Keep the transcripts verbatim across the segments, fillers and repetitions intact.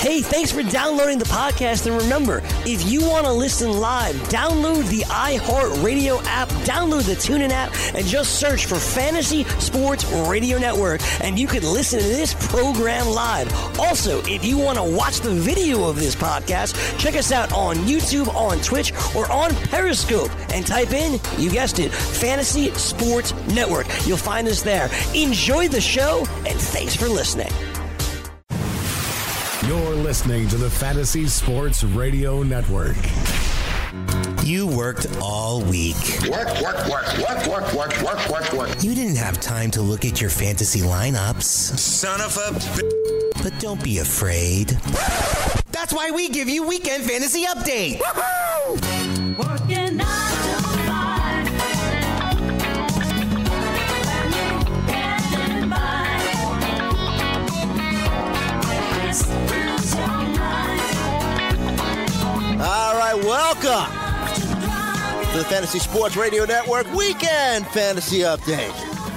Hey, thanks for downloading the podcast. And remember, if you want to listen live, download the iHeartRadio app, download the TuneIn app, and just search for Fantasy Sports Radio Network, and you can listen to this program live. Also, if you want to watch the video of this podcast, check us out on YouTube, on Twitch, or on Periscope, and type in, you guessed it, Fantasy Sports Network. You'll find us there. Enjoy the show, and thanks for listening. You're listening to the Fantasy Sports Radio Network. You worked all week. Work, work, work, work, work, work, work, work, work. You didn't have time to look at your fantasy lineups. Son of a b- But don't be afraid. That's why we give you Weekend Fantasy Update. Woohoo! Working nine to five. Getting by. This is your mind. All right, welcome to the Fantasy Sports Radio Network Weekend Fantasy Update.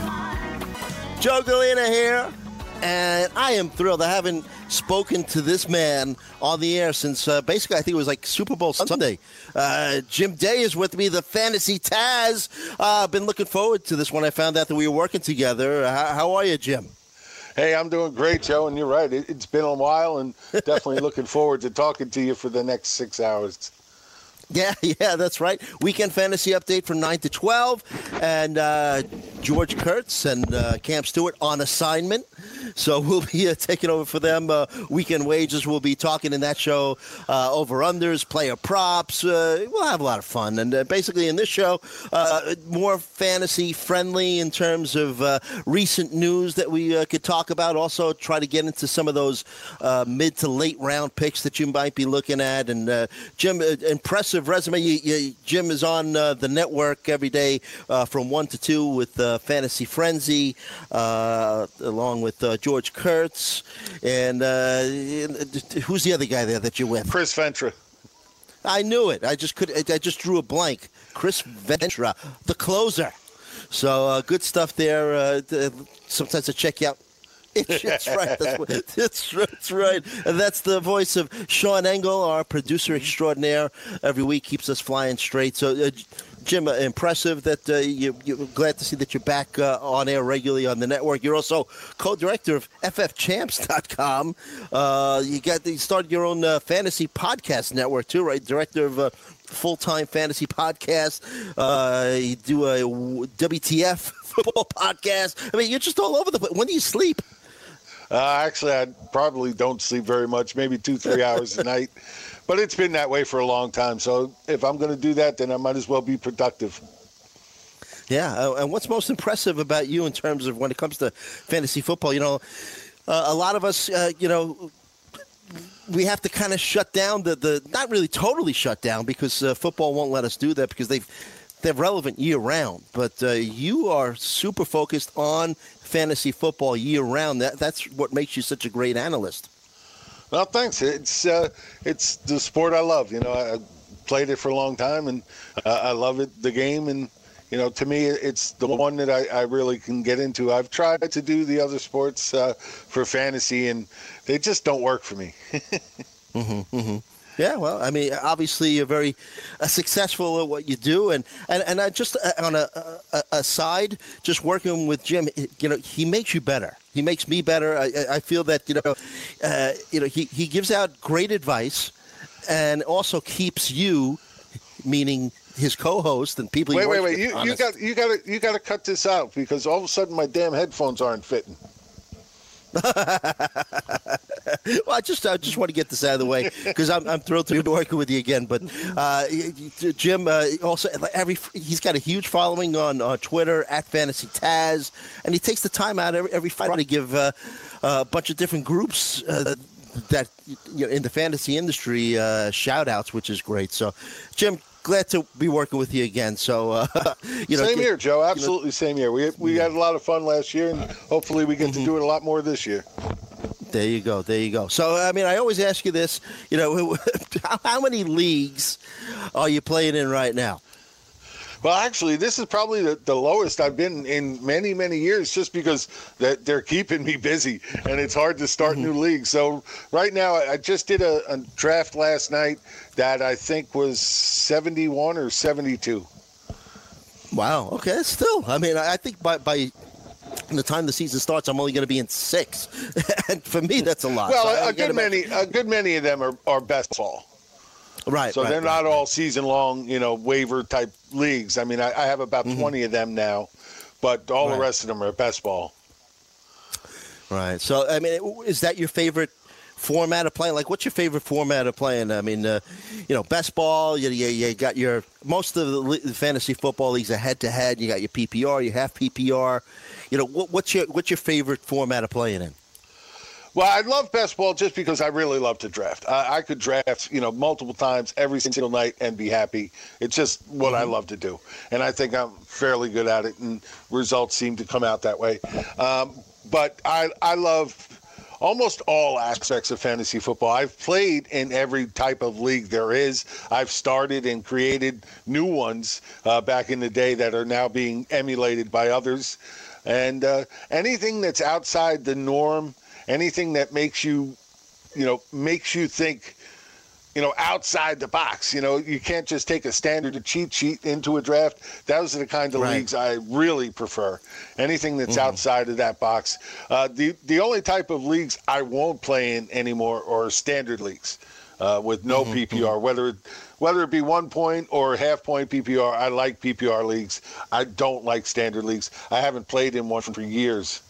Joe Galena here, and I am thrilled. I haven't spoken to this man on the air since uh, basically I think it was like Super Bowl Sunday. Uh, Jim Day is with me, the Fantasy Taz. I've uh, been looking forward to this when I found out that we were working together. How, how are you, Jim? Hey, I'm doing great, Joe, and you're right. It, it's been a while, and definitely looking forward to talking to you for the next six hours. Yeah, yeah, that's right. Weekend Fantasy Update from nine to twelve. And uh, George Kurtz and uh, Cam Stewart on assignment. So we'll be uh, taking over for them. Uh, weekend Wages, we'll be talking in that show. Uh, over-unders, player props. Uh, we'll have a lot of fun. And uh, basically in this show, uh, more fantasy-friendly in terms of uh, recent news that we uh, could talk about. Also try to get into some of those uh, mid to late round picks that you might be looking at. And uh, Jim, uh, impressive resume. You, you, Jim is on uh, the network every day uh, from one to two with uh, Fantasy Frenzy, uh, along with uh, George Kurtz. And uh, who's the other guy there that you're with? Chris Ventura. I knew it. I just could. I just drew a blank. Chris Ventura, the closer. So uh, good stuff there. Uh, sometimes I check you out. That's right. That's, what, that's, that's right. And that's the voice of Sean Engel, our producer extraordinaire. Every week keeps us flying straight. So, uh, Jim, uh, impressive that uh, you, you're glad to see that you're back uh, on air regularly on the network. You're also co-director of F F champs dot com. Uh, you got you started your own uh, fantasy podcast network too, right? Director of uh, full-time fantasy podcast. Uh, you do a W T F football podcast. I mean, you're just all over the place. When do you sleep? Uh, actually, I probably don't sleep very much, maybe two, three hours a night. But it's been that way for a long time. So if I'm going to do that, then I might as well be productive. Yeah, uh, and what's most impressive about you in terms of when it comes to fantasy football? You know, uh, a lot of us, uh, you know, we have to kind of shut down the, the not really totally shut down because uh, football won't let us do that because they've they're relevant year round. But uh, you are super focused on fantasy football year round. That that's what makes you such a great analyst. Well, thanks. It's uh, it's the sport I love. You know, I played it for a long time, and uh, I love it, the game. And, you know, to me, it's the one that I, I really can get into. I've tried to do the other sports uh, for fantasy, and they just don't work for me. mm-hmm, mm-hmm. Yeah, well, I mean, obviously you're very uh, successful at what you do, and and, and I just uh, on a, a, a side, just working with Jim, you know, he makes you better. He makes me better. I, I feel that you know, uh, you know, he, he gives out great advice, and also keeps you, meaning his co-host and people. Wait, he wait, works wait! with, You, you got you got to you got to cut this out because all of a sudden my damn headphones aren't fitting. Well, I just I just want to get this out of the way because I'm I'm thrilled to be working with you again. But uh, Jim uh, also every he's got a huge following on, on Twitter at Fantasy Taz, and he takes the time out every, every Friday to give uh, a bunch of different groups uh, that you know, in the fantasy industry uh, shout outs, which is great. So, Jim, glad to be working with you again. So, uh, you know, same here, Joe. Absolutely, you know, same here. We we had a lot of fun last year, and hopefully we get mm-hmm. to do it a lot more this year. There you go. There you go. So, I mean, I always ask you this, you know, how, how many leagues are you playing in right now? Well, actually, this is probably the, the lowest I've been in many, many years, just because that they're keeping me busy and it's hard to start mm-hmm. new leagues. So right now, I just did a, a draft last night that I think was seventy-one or seventy-two. Wow. Okay. Still, I mean, I think by by the time the season starts, I'm only going to be in six, and for me, that's a lot. Well, so a, a good many, a good many of them are, are best ball. Right. So right, they're right, not right. all season long, you know, waiver type leagues. I mean, I, I have about mm-hmm. twenty of them now, but all right. the rest of them are best ball. Right. So, I mean, is that your favorite format of playing? Like, what's your favorite format of playing? I mean, uh, you know, best ball, you, you, you got your, most of the fantasy football leagues are head-to-head. You got your P P R, you have P P R. You know, what, what's your what's your favorite format of playing in? Well, I love best ball just because I really love to draft. I, I could draft, you know, multiple times every single night and be happy. It's just what mm-hmm. I love to do. And I think I'm fairly good at it, and results seem to come out that way. Um, but I, I love almost all aspects of fantasy football. I've played in every type of league there is. I've started and created new ones uh, back in the day that are now being emulated by others. And uh, anything that's outside the norm, anything that makes you, you know, makes you think, you know, outside the box. You know, you can't just take a standard cheat sheet into a draft. Those are the kind of right. leagues I really prefer. Anything that's mm-hmm. outside of that box. Uh, the the only type of leagues I won't play in anymore are standard leagues uh, with no mm-hmm. P P R, whether it, whether it be one point or half point P P R. I like P P R leagues. I don't like standard leagues. I haven't played in one for years.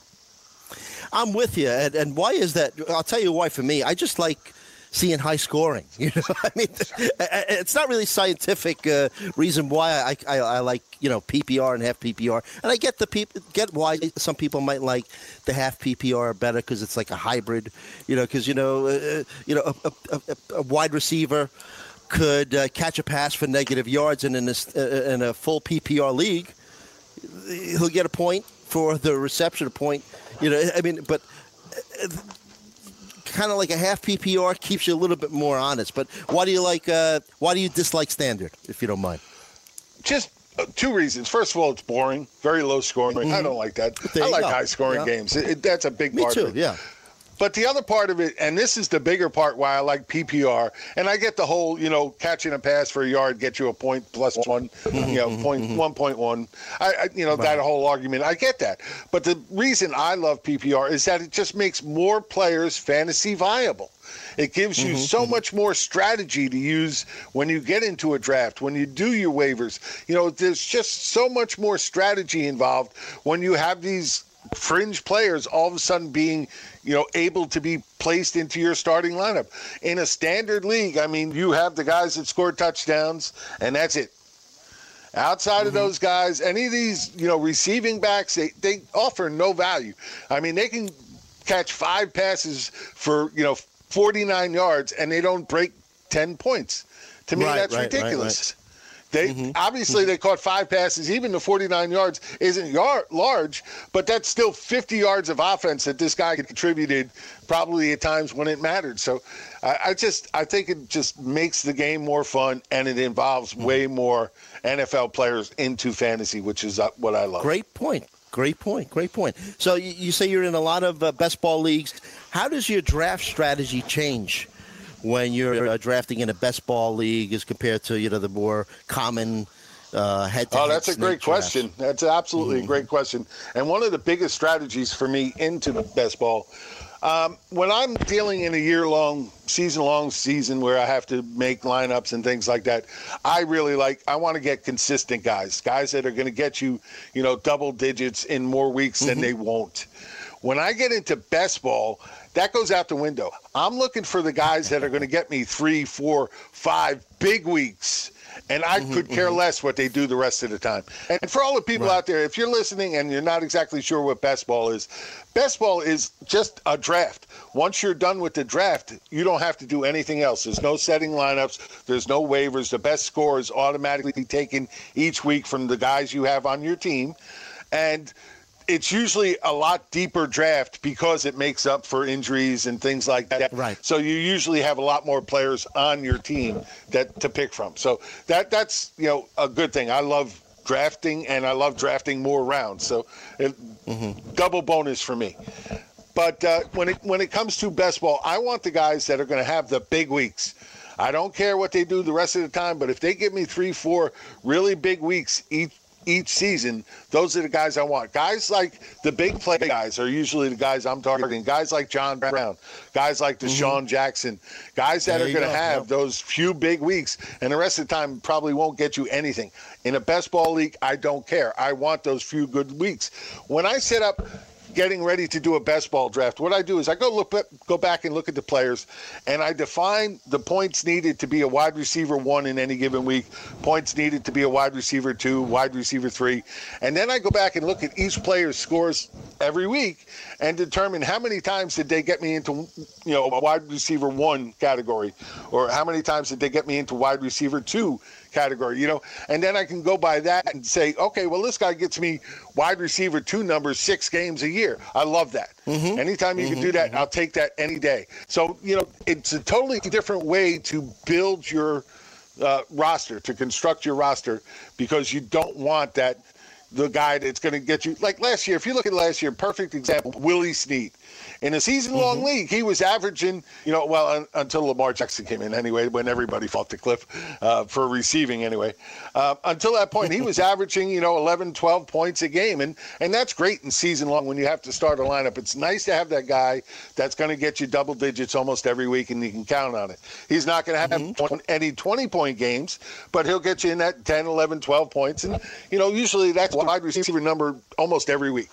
I'm with you, and, and why is that? I'll tell you why. For me, I just like seeing high scoring. You know, I mean, it's not really scientific uh, reason why I, I I like you know P P R and half P P R, and I get the peop- get why some people might like the half P P R better because it's like a hybrid. You know, because you know uh, you know a, a, a, a wide receiver could uh, catch a pass for negative yards, and in this uh, in a full P P R league, he'll get a point for the reception, a point. You know, I mean, but kind of like a half P P R keeps you a little bit more honest. But why do you like? Uh, why do you dislike standard, if you don't mind? Just uh, two reasons. First of all, it's boring, very low scoring. Mm-hmm. I don't like that. There I like go. high scoring yeah. games. It, it, that's a big Me part too, of it. Yeah. But the other part of it, and this is the bigger part why I like P P R, and I get the whole, you know, catching a pass for a yard get you a point plus one, you know, point one point one. I, I you know, right. that whole argument. I get that. But the reason I love P P R is that it just makes more players fantasy viable. It gives you mm-hmm, so mm-hmm. much more strategy to use when you get into a draft, when you do your waivers. You know, there's just so much more strategy involved when you have these fringe players all of a sudden being, you know, able to be placed into your starting lineup. In a standard league, I mean, you have the guys that score touchdowns, and that's it. Outside mm-hmm. of those guys, any of these, you know, receiving backs, they, they offer no value. I mean, they can catch five passes for, you know, forty-nine yards, and they don't break ten points. To me, right, that's right, ridiculous. Right, right. They mm-hmm. obviously mm-hmm. they caught five passes. Even the forty-nine yards isn't yard, large, but that's still fifty yards of offense that this guy contributed probably at times when it mattered. So I, I just I think it just makes the game more fun, and it involves mm-hmm. way more N F L players into fantasy, which is what I love. Great point. Great point. Great point. So you, you say you're in a lot of uh, best ball leagues. How does your draft strategy change when you're uh, drafting in a best ball league as compared to, you know, the more common uh, head-to-head? Oh, that's a great question. That's absolutely mm-hmm. a great question. And one of the biggest strategies for me into best ball, um, when I'm dealing in a year-long, season-long season where I have to make lineups and things like that, I really like, I want to get consistent guys, guys that are going to get you, you know, double digits in more weeks mm-hmm. than they won't. When I get into best ball, that goes out the window. I'm looking for the guys that are going to get me three, four, five big weeks, and I mm-hmm, could care mm-hmm. less what they do the rest of the time. And for all the people right. out there, if you're listening and you're not exactly sure what best ball is, best ball is just a draft. Once you're done with the draft, you don't have to do anything else. There's no setting lineups. There's no waivers. The best score is automatically taken each week from the guys you have on your team. And it's usually a lot deeper draft because it makes up for injuries and things like that. Right. So you usually have a lot more players on your team that to pick from. So that that's you know a good thing. I love drafting, and I love drafting more rounds. So it, mm-hmm. double bonus for me. But uh, when it when it comes to best ball, I want the guys that are going to have the big weeks. I don't care what they do the rest of the time, but if they give me three, four really big weeks each each season, those are the guys I want. Guys like the big play guys are usually the guys I'm targeting. Guys like John Brown, guys like Deshaun mm-hmm. Jackson, guys that there are going to have yep. those few big weeks, and the rest of the time probably won't get you anything. In a best ball league, I don't care. I want those few good weeks. When I set up getting ready to do a best ball draft, what I do is I go look go back and look at the players, and I define the points needed to be a wide receiver one in any given week, points needed to be a wide receiver two, wide receiver three, and then I go back and look at each player's scores every week and determine how many times did they get me into, you know, a wide receiver one category, or how many times did they get me into wide receiver two category, you know, and then I can go by that and say, okay, well, this guy gets me wide receiver two numbers six games a year. I love that. Mm-hmm. Anytime you mm-hmm. can do that, mm-hmm. I'll take that any day. So, you know, it's a totally different way to build your uh, roster, to construct your roster, because you don't want that, the guy that's going to get you, like last year, if you look at last year, perfect example, Willie Snead. In a season-long mm-hmm. league, he was averaging, you know, well, un- until Lamar Jackson came in anyway, when everybody fought the cliff uh, for receiving anyway. Uh, until that point, he was averaging, you know, eleven, twelve points a game. And, and that's great in season-long when you have to start a lineup. It's nice to have that guy that's going to get you double digits almost every week, and you can count on it. He's not going to have mm-hmm. any twenty-point games, but he'll get you in that ten, eleven, twelve points. And, you know, usually that's a wide receiver number almost every week.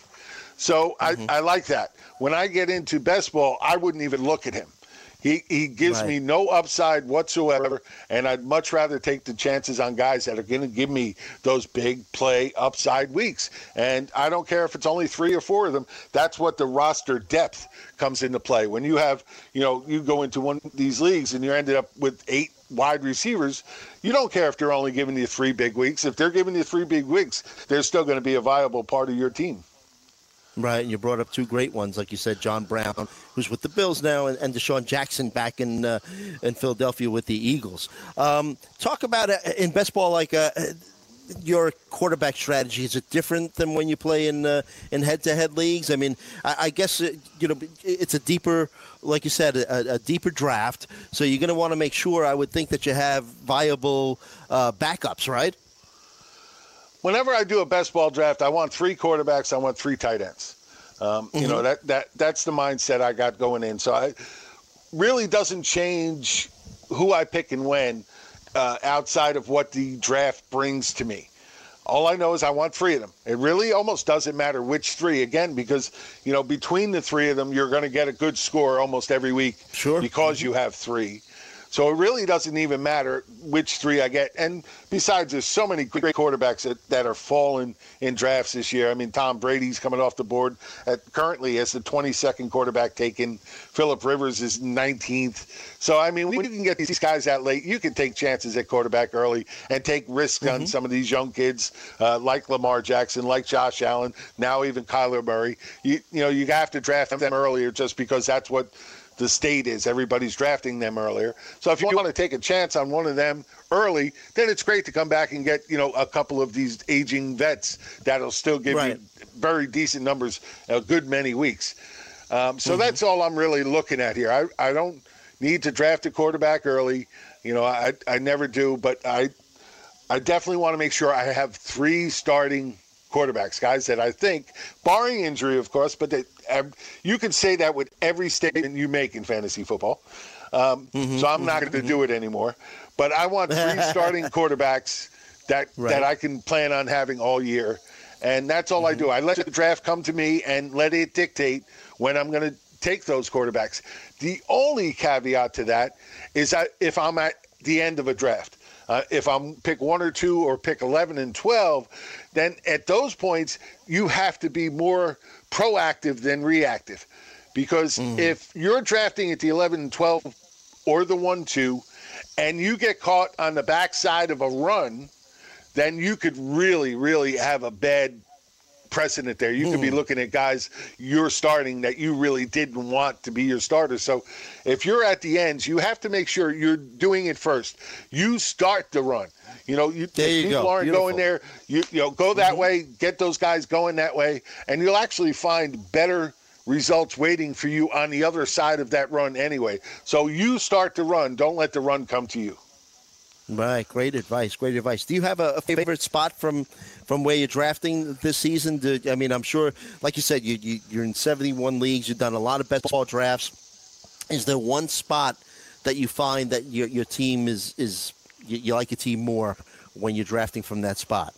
So mm-hmm. I, I like that. When I get into best ball, I wouldn't even look at him. He he gives right. me no upside whatsoever, and I'd much rather take the chances on guys that are going to give me those big play upside weeks. And I don't care if it's only three or four of them. That's what the roster depth comes into play. When you have, you know, you go into one of these leagues and you ended up with eight wide receivers, you don't care if they're only giving you three big weeks. If they're giving you three big weeks, they're still going to be a viable part of your team. Right, and you brought up two great ones, like you said, John Brown, who's with the Bills now, and, and Deshaun Jackson back in uh, in Philadelphia with the Eagles. Um, talk about uh, in best ball, like uh, your quarterback strategy. Is it different than when you play in uh, in head-to-head leagues? I mean, I, I guess uh, you know it's a deeper, like you said, a, a deeper draft. So you're going to want to make sure, I would think, that you have viable uh, backups, right? Whenever I do a best ball draft, I want three quarterbacks. I want three tight ends. Um, mm-hmm. You know, that that that's the mindset I got going in. So it really doesn't change who I pick and when uh, outside of what the draft brings to me. All I know is I want three of them. It really almost doesn't matter which three, again, because, you know, between the three of them, you're going to get a good score almost every week sure. because mm-hmm. you have three. So it really doesn't even matter which three I get. And besides, there's so many great quarterbacks that, that are falling in drafts this year. I mean, Tom Brady's coming off the board at, currently as the twenty-second quarterback taken. Phillip Rivers is nineteenth. So, I mean, when you can get these guys that late, you can take chances at quarterback early and take risks mm-hmm. on some of these young kids uh, like Lamar Jackson, like Josh Allen, now even Kyler Murray. You, you know, you have to draft them earlier just because that's what the state is. Everybody's drafting them earlier. So if you want to take a chance on one of them early, then it's great to come back and get, you know, a couple of these aging vets that'll still give right. you very decent numbers a good many weeks. Um, so mm-hmm. that's all I'm really looking at here. I, I don't need to draft a quarterback early. You know, I, I never do, but I, I definitely want to make sure I have three starting quarterbacks, guys that I think, barring injury, of course, but that um, you can say that with every statement you make in fantasy football. Um, mm-hmm, so I'm not mm-hmm, going to do it anymore. But I want three starting quarterbacks that right. that I can plan on having all year. And that's all mm-hmm. I do. I let the draft come to me and let it dictate when I'm going to take those quarterbacks. The only caveat to that is that if I'm at the end of a draft, Uh, if I'm pick one or two or pick eleven and twelve, then at those points, you have to be more proactive than reactive. Because mm. if you're drafting at the eleven and twelve or the one two, and you get caught on the backside of a run, then you could really, really have a bad precedent there. You could be looking at guys you're starting that you really didn't want to be your starter. So if you're at the ends, you have to make sure you're doing it first. You start the run. You know, you, there you people go. aren't Beautiful. going there. You, you know, go that mm-hmm. way, get those guys going that way, and you'll actually find better results waiting for you on the other side of that run anyway. So you start the run. Don't let the run come to you. Right. Great advice. Great advice. Do you have a, a favorite spot from from where you're drafting this season? Do, I mean, I'm sure, like you said, you, you, you're in seventy-one leagues. You've done a lot of best ball drafts. Is there one spot that you find that your your team is, is you, you like your team more when you're drafting from that spot?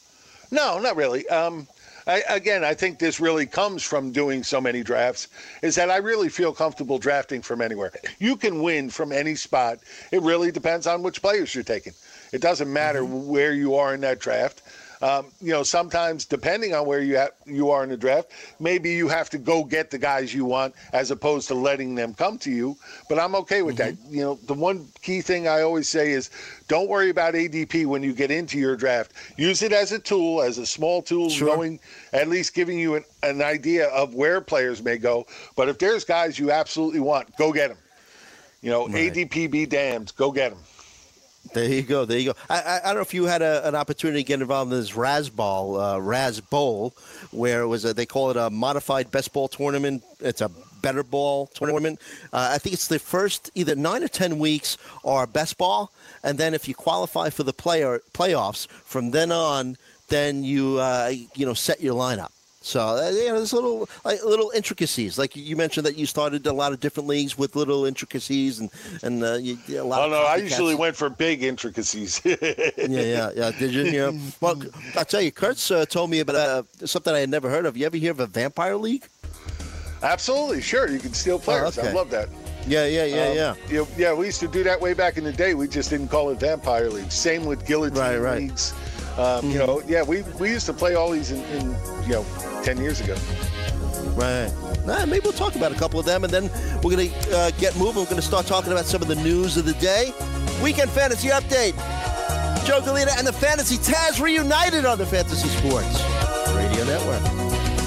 No, not really. Um, I, again, I think this really comes from doing so many drafts, is that I really feel comfortable drafting from anywhere. You can win from any spot. It really depends on which players you're taking. It doesn't matter mm-hmm. where you are in that draft. Um, you know, sometimes depending on where you ha- you are in the draft, maybe you have to go get the guys you want as opposed to letting them come to you. But I'm okay with mm-hmm. that. You know, the one key thing I always say is don't worry about A D P when you get into your draft. Use it as a tool, as a small tool, sure. knowing, at least giving you an, an idea of where players may go. But if there's guys you absolutely want, go get them. You know, right. A D P be damned. Go get them. There you go. There you go. I, I, I don't know if you had a, an opportunity to get involved in this Raz Ball, uh, Raz Bowl, where it was a, they call it a modified best ball tournament. It's a better ball tournament. Uh, I think it's the first either nine or ten weeks are best ball, and then if you qualify for the player playoffs from then on, then you uh, you know set your lineup. So uh, you know, there's little like, little intricacies. Like you mentioned that you started a lot of different leagues with little intricacies and and uh, you, a lot. Oh of no, I copycats. usually went for big intricacies. yeah, yeah, yeah. Did you? You know, well, I'll tell you, Kurtz uh, told me about uh, something I had never heard of. You ever hear of a vampire league? Absolutely, sure. You can steal players. Oh, okay. I love that. Yeah, yeah, yeah, um, yeah. You know, yeah, we used to do that way back in the day. We just didn't call it vampire leagues. Same with guillotine right, right. leagues. Um, mm-hmm. You know, yeah, we we used to play all these in, in you know ten years ago. Right. Nah, maybe we'll talk about a couple of them, and then we're going to uh, get moving. We're going to start talking about some of the news of the day. Weekend Fantasy Update. Joe Galena and the Fantasy Taz reunited on the Fantasy Sports Radio Network.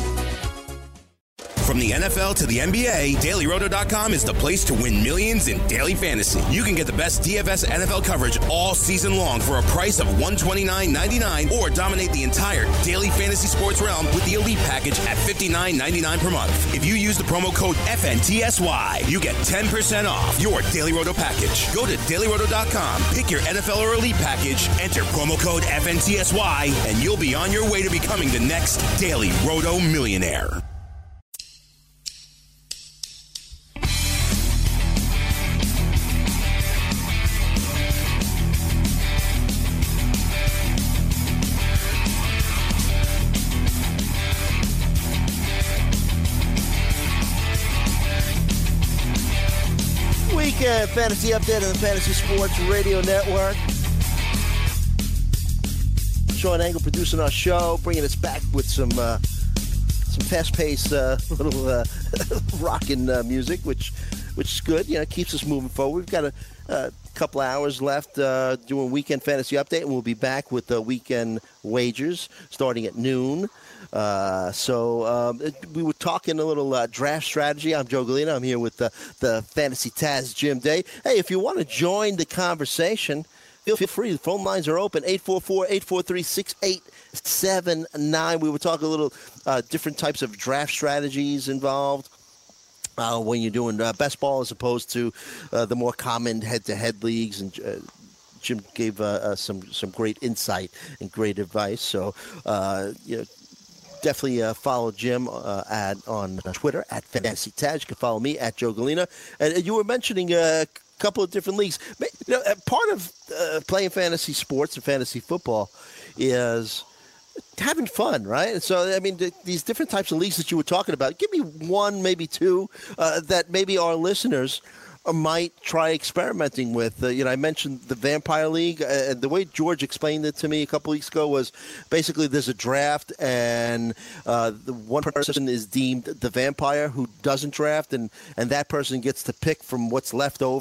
From the N F L to the N B A, Daily Roto dot com is the place to win millions in daily fantasy. You can get the best D F S N F L coverage all season long for a price of one hundred twenty-nine dollars and ninety-nine cents, or dominate the entire daily fantasy sports realm with the Elite package at fifty-nine ninety-nine per month. If you use the promo code F N T S Y, you get ten percent off your Daily Roto package. Go to Daily Roto dot com, pick your N F L or Elite package, enter promo code F N T S Y, and you'll be on your way to becoming the next Daily Roto millionaire. Weekend Fantasy Update on the Fantasy Sports Radio Network. Sean Engel producing our show, bringing us back with some uh, some fast-paced uh, little uh, rockin' uh, music, which which is good. You know, keeps us moving forward. We've got a, a couple hours left uh, doing Weekend Fantasy Update, and we'll be back with the weekend wagers starting at noon. Uh, so um, it, we were talking a little uh, draft strategy. I'm Joe Galena. I'm here with the, the Fantasy Taz, Jim Day. Hey, if you want to join the conversation, feel free. The phone lines are open, eight four four, eight four three, six eight seven nine. We were talking a little uh, different types of draft strategies involved. Uh, when you're doing uh, best ball as opposed to uh, the more common head-to-head leagues, and uh, Jim gave uh, uh, some some great insight and great advice. So, uh, you know, definitely uh, follow Jim uh, at on Twitter at Fantasy Taz. You can follow me at Joe Galena. And you were mentioning a couple of different leagues. You know, part of uh, playing fantasy sports and fantasy football is having fun, right? And so, I mean, th- these different types of leagues that you were talking about, give me one, maybe two, uh, that maybe our listeners uh, might try experimenting with. Uh, you know, I mentioned the Vampire League, uh, and the way George explained it to me a couple weeks ago was basically there's a draft, and uh, the one person is deemed the vampire who doesn't draft, and, and that person gets to pick from what's left over.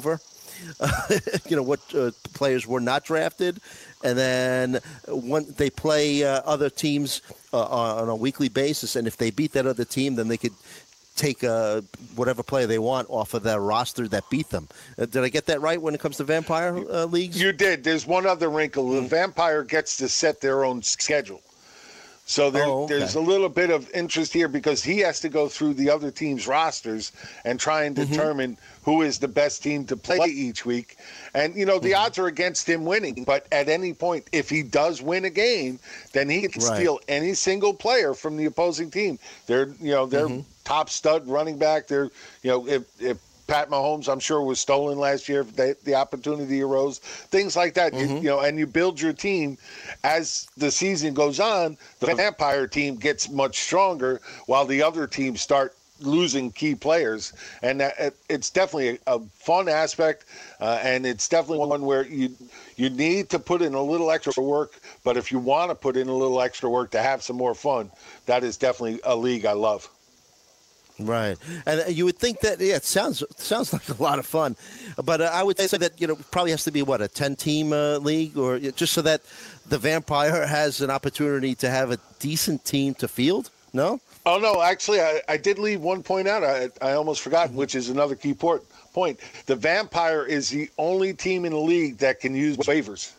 uh, you know, what uh, players were not drafted, and then when they play uh, other teams uh, on a weekly basis, and if they beat that other team, then they could take uh, whatever player they want off of their roster that beat them. Uh, did I get that right when it comes to vampire uh, leagues? You did. There's one other wrinkle. The vampire gets to set their own schedule. So there, Oh, okay. there's a little bit of interest here because he has to go through the other team's rosters and try and determine who is the best team to play each week. And, you know, the odds are against him winning. But at any point, if he does win a game, then he can Right. steal any single player from the opposing team. They're, you know, they're top stud running back. They're, you know, if, if Pat Mahomes, I'm sure, was stolen last year. If they, the opportunity arose, things like that. You, you know, and you build your team as the season goes on. The vampire team gets much stronger, while the other teams start losing key players, and that, it, it's definitely a, a fun aspect, uh, and it's definitely one where you you need to put in a little extra work. But if you want to put in a little extra work to have some more fun, that is definitely a league I love. Right, and you would think that yeah, it sounds sounds like a lot of fun, but uh, I would say that you know probably has to be what a ten-team uh, league, or just so that the vampire has an opportunity to have a decent team to field. No. Oh no, actually, I, I did leave one point out. I I almost forgot, which is another key port, point. The vampire is the only team in the league that can use waivers.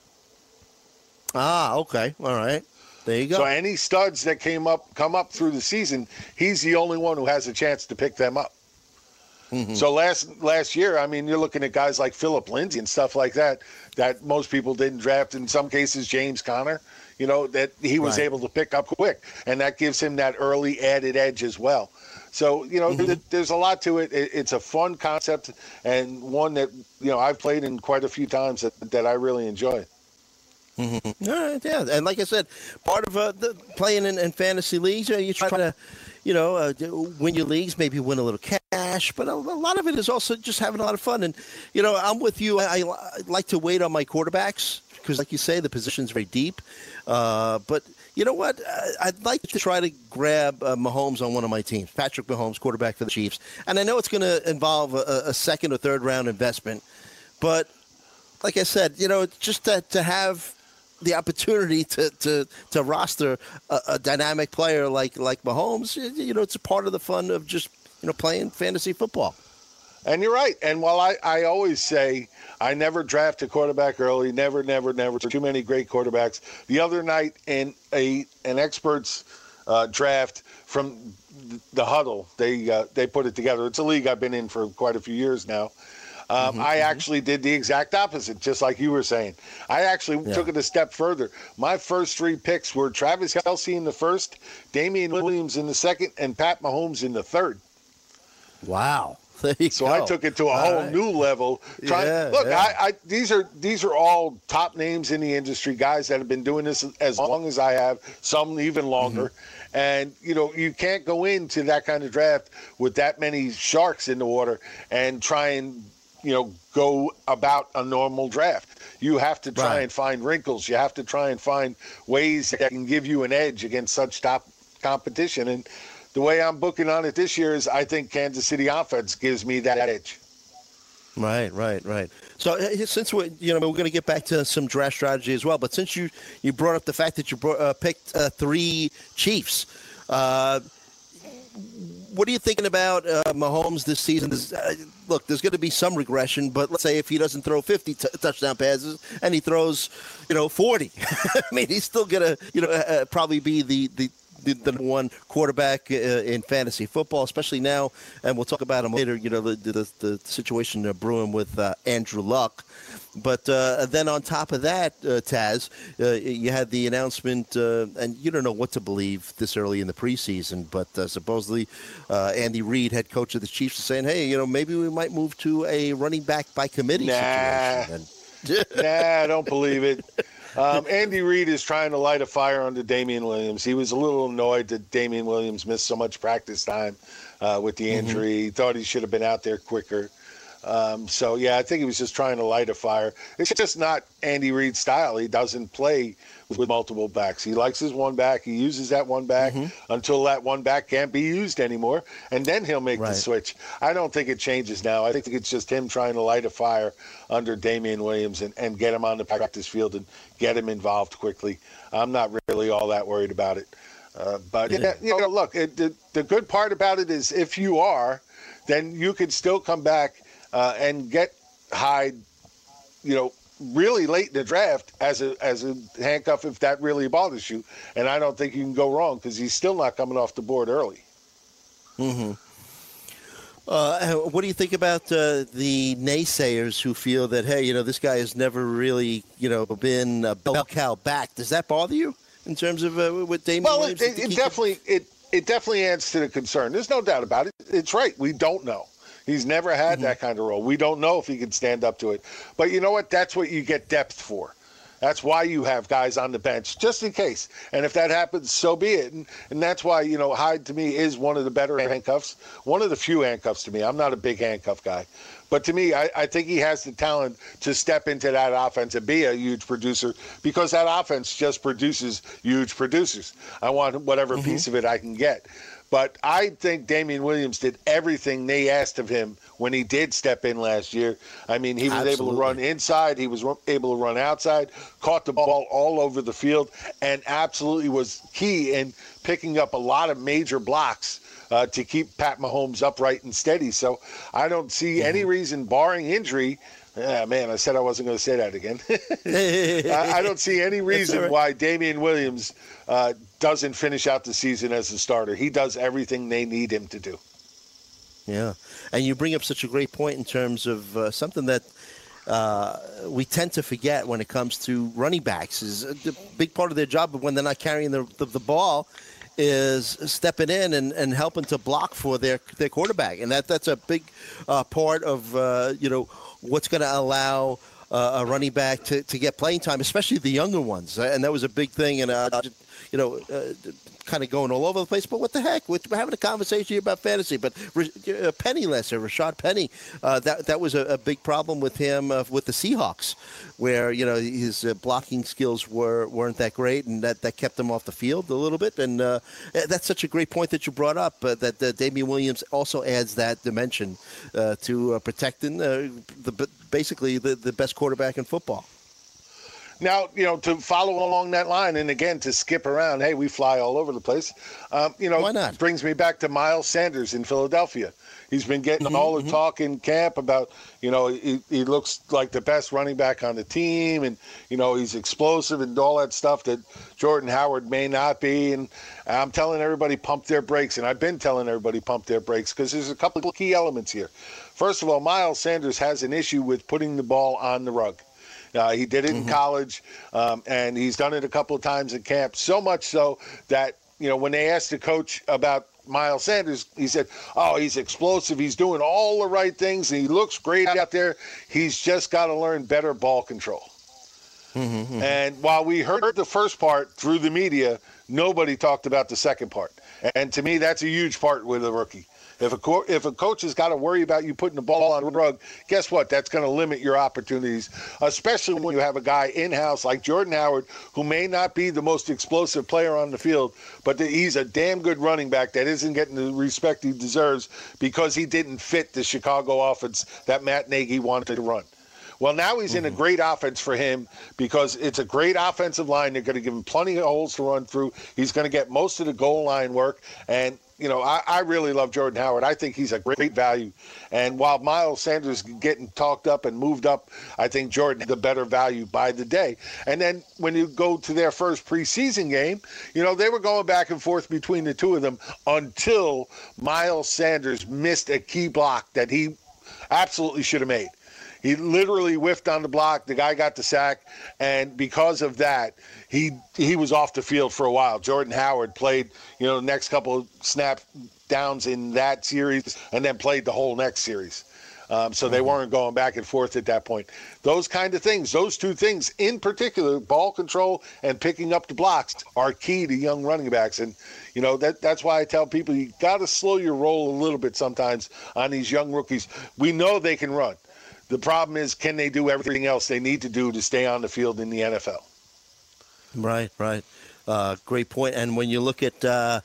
Ah, okay, all right. There you go. So any studs that came up, come up through the season, he's the only one who has a chance to pick them up. Mm-hmm. So last last year, I mean, you're looking at guys like Philip Lindsay and stuff like that, that most people didn't draft. In some cases, James Conner, you know, that he was Right. able to pick up quick. And that gives him that early added edge as well. So, you know, Mm-hmm. th- there's a lot to it. it. It's a fun concept and one that, you know, I've played in quite a few times that, that I really enjoy. Mm-hmm. All right, yeah, and like I said, part of uh, the playing in, in fantasy leagues, you, know, you try to, you know, uh, win your leagues, maybe win a little cash, but a, a lot of it is also just having a lot of fun. And you know, I'm with you. I, I like to wait on my quarterbacks because, like you say, the position's very deep. Uh, but you know what? I, I'd like to try to grab uh, Mahomes on one of my teams, Patrick Mahomes, quarterback for the Chiefs. And I know it's going to involve a, a second or third round investment, but like I said, you know, just to, to have the opportunity to, to, to roster a, a dynamic player like like Mahomes, you know, it's a part of the fun of just, you know, playing fantasy football. And you're right. And while I, I always say I never draft a quarterback early, never, never, never, too many great quarterbacks. The other night in a an experts uh, draft from the Huddle, they uh, they put it together. It's a league I've been in for quite a few years now. Um, Mm-hmm, I actually did the exact opposite, just like you were saying. I actually Yeah. took it a step further. My first three picks were Travis Kelce in the first, Damian Williams in the second, and Pat Mahomes in the third. Wow. There you So go. I took it to a All whole right. new level. Trying, Yeah, look, yeah. I, I these are these are all top names in the industry, guys that have been doing this as long as I have, some even longer. Mm-hmm. And you know, you can't go into that kind of draft with that many sharks in the water and try and, you know, go about a normal draft. You have to try Right. and find wrinkles. You have to try and find ways that can give you an edge against such top competition. And the way I'm booking on it this year is I think Kansas City offense gives me that edge. Right, right, right. So uh, since we, you know, we're going to get back to some draft strategy as well, but since you you brought up the fact that you brought, uh, picked uh, three Chiefs, uh, what are you thinking about uh, Mahomes this season? There's, uh, look, there's going to be some regression, but let's say if he doesn't throw fifty t- touchdown passes and he throws, you know, forty, I mean, he's still going to, you know, uh, probably be the the. The, the number one quarterback uh, in fantasy football, especially now, and we'll talk about him later. You know, the the, the situation uh, brewing with uh, Andrew Luck, but uh, then on top of that, uh, Taz, uh, you had the announcement, uh, and you don't know what to believe this early in the preseason, but uh, supposedly uh, Andy Reid, head coach of the Chiefs, is saying, "Hey, you know, maybe we might move to a running back by committee Nah. situation." Nah, I don't believe it. Um, Andy Reid is trying to light a fire under Damian Williams. He was a little annoyed that Damian Williams missed so much practice time uh, with the injury. He thought he should have been out there quicker. Um, so, yeah, I think he was just trying to light a fire. It's just not Andy Reid's style. He doesn't play with multiple backs. He likes his one back. He uses that one back mm-hmm. until that one back can't be used anymore, and then he'll make right. the switch. I don't think it changes now. I think it's just him trying to light a fire under Damian Williams and, and get him on the practice field and get him involved quickly. I'm not really all that worried about it. Uh, but, yeah. you know, look, it, the, the good part about it is if you are, then you could still come back uh, and get Hyde, you know, really late in the draft as a as a handcuff if that really bothers you. And I don't think you can go wrong because he's still not coming off the board early. Mm-hmm. Uh, what do you think about uh, the naysayers who feel that, hey, you know, this guy has never really, you know, been a bell cow back? Does that bother you in terms of uh, what Damian well, Williams? Well, it, it definitely it it definitely adds to the concern. There's no doubt about it. It's right. We don't know. He's never had mm-hmm. that kind of role. We don't know if he can stand up to it. But you know what? That's what you get depth for. That's why you have guys on the bench, just in case. And if that happens, so be it. And, and that's why, you know, Hyde to me is one of the better handcuffs, one of the few handcuffs to me. I'm not a big handcuff guy. But to me, I, I think he has the talent to step into that offense and be a huge producer because that offense just produces huge producers. I want whatever mm-hmm. piece of it I can get. But I think Damian Williams did everything they asked of him when he did step in last year. I mean, he was Absolutely. able to run inside. He was able to run outside, caught the ball all over the field, and absolutely was key in picking up a lot of major blocks uh, to keep Pat Mahomes upright and steady. So I don't see mm-hmm. any reason, barring injury. Yeah, man, I said I wasn't going to say that again. I, I don't see any reason right. why Damian Williams uh, doesn't finish out the season as a starter. He does everything they need him to do. Yeah, and you bring up such a great point in terms of uh, something that uh, we tend to forget when it comes to running backs is a big part of their job when they're not carrying the, the, the ball is stepping in and, and helping to block for their, their quarterback. And that that's a big uh, part of, uh, you know, what's going to allow uh, a running back to, to get playing time, especially the younger ones. And that was a big thing. And, uh, you know, uh, kind of going all over the place. But what the heck? We're having a conversation here about fantasy. But uh, Penny lesser, Rashad Penny, uh, that that was a, a big problem with him uh, with the Seahawks, where, you know, his uh, blocking skills were, weren't that great, and that, that kept him off the field a little bit. And uh, that's such a great point that you brought up, uh, that uh, Damian Williams also adds that dimension uh, to uh, protecting uh, the basically the, the best quarterback in football. Now, you know, to follow along that line, and again, to skip around, hey, we fly all over the place, um, you know, Why not? brings me back to Miles Sanders in Philadelphia. He's been getting mm-hmm, all the mm-hmm. talk in camp about, you know, he, he looks like the best running back on the team, and, you know, he's explosive and all that stuff that Jordan Howard may not be. And I'm telling everybody pump their brakes, and I've been telling everybody pump their brakes because there's a couple of key elements here. First of all, Miles Sanders has an issue with putting the ball on the rug. Uh, he did it in mm-hmm. college, um, and he's done it a couple of times in camp, so much so that, you know, when they asked the coach about Miles Sanders, he said, oh, he's explosive. He's doing all the right things. And he looks great out there. He's just got to learn better ball control. Mm-hmm, mm-hmm. And while we heard the first part through the media, nobody talked about the second part. And to me, that's a huge part with a rookie. If a, co- if a coach has got to worry about you putting the ball on the rug, guess what? That's going to limit your opportunities, especially when you have a guy in-house like Jordan Howard, who may not be the most explosive player on the field, but he's a damn good running back that isn't getting the respect he deserves because he didn't fit the Chicago offense that Matt Nagy wanted to run. Well, now he's in a great offense for him because it's a great offensive line. They're going to give him plenty of holes to run through. He's going to get most of the goal line work. And, you know, I, I really love Jordan Howard. I think he's a great value. And while Miles Sanders is getting talked up and moved up, I think Jordan the better value by the day. And then when you go to their first preseason game, you know, they were going back and forth between the two of them until Miles Sanders missed a key block that he absolutely should have made. He literally whiffed on the block. The guy got the sack, and because of that, he he was off the field for a while. Jordan Howard played, you know, the next couple of snap downs in that series, and then played the whole next series. Um, so they weren't going back and forth at that point. Those kind of things, those two things in particular, ball control and picking up the blocks, are key to young running backs. And, you know, that that's why I tell people you got to slow your roll a little bit sometimes on these young rookies. We know they can run. The problem is, can they do everything else they need to do to stay on the field in the N F L? Right, right. Uh, great point. And when you look at uh,